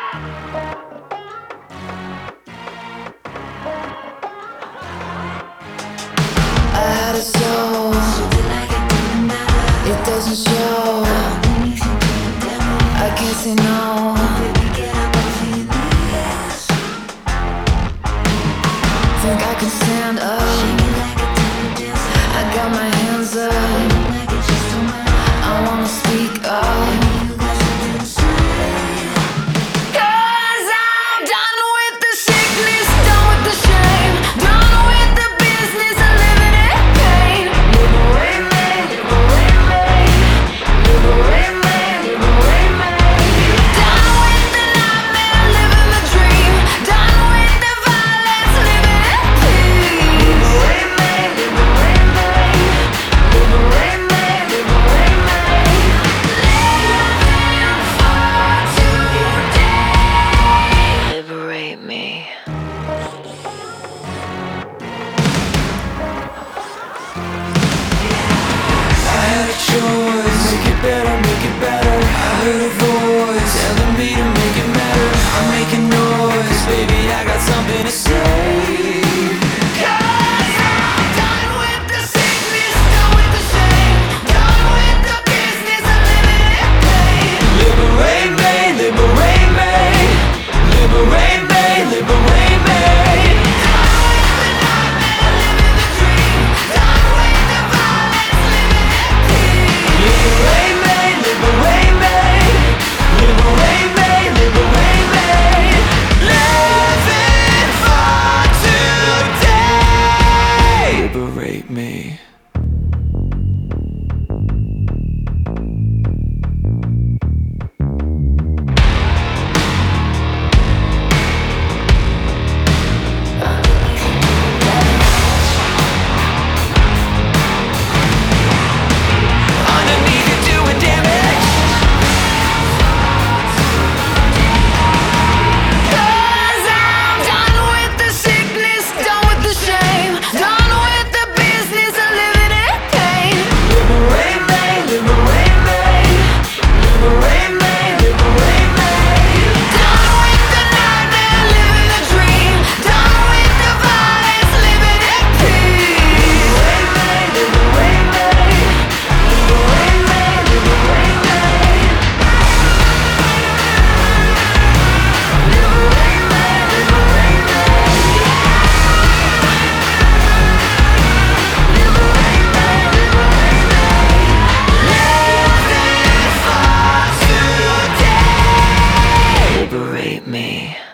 I had a soul, it doesn't show. I can't say no. Think I can stand up. I got my hands up. I wanna speak up. 'Cause I'm done with the sickness, done with the shame, done with the business of living in pain. Liberate me, liberate me, liberate me, liberate me. Done with the nightmare, living the dream, done with the violence, living in peace. Liberate me, liberate me, liberate me, liberate me. Living for today. Liberate me. I had a choice, make it better, make it better. I heard a voice telling me to make it matter. I'm making noise, baby, I got something to say. 'Cause I'm done with the sickness, done with the shame, done with the business of living in pain. Liberate me, liberate me, liberate me, liberate me. Done with the nightmare, living the dream, done with the violence, living in peace. Liberate me, liberate me, liberate me, liberate me. Living for today. Liberate me. Underneath you doing damage. 'Cause I'm done with the sickness, done with the shame, done with the business of living in pain. Liberate me, liberate me, liberate me, liberate me. Done with the nightmare, living the dream, done with the violence, living in peace. Liberate me, liberate me, liberate me, liberate me. Liberate me.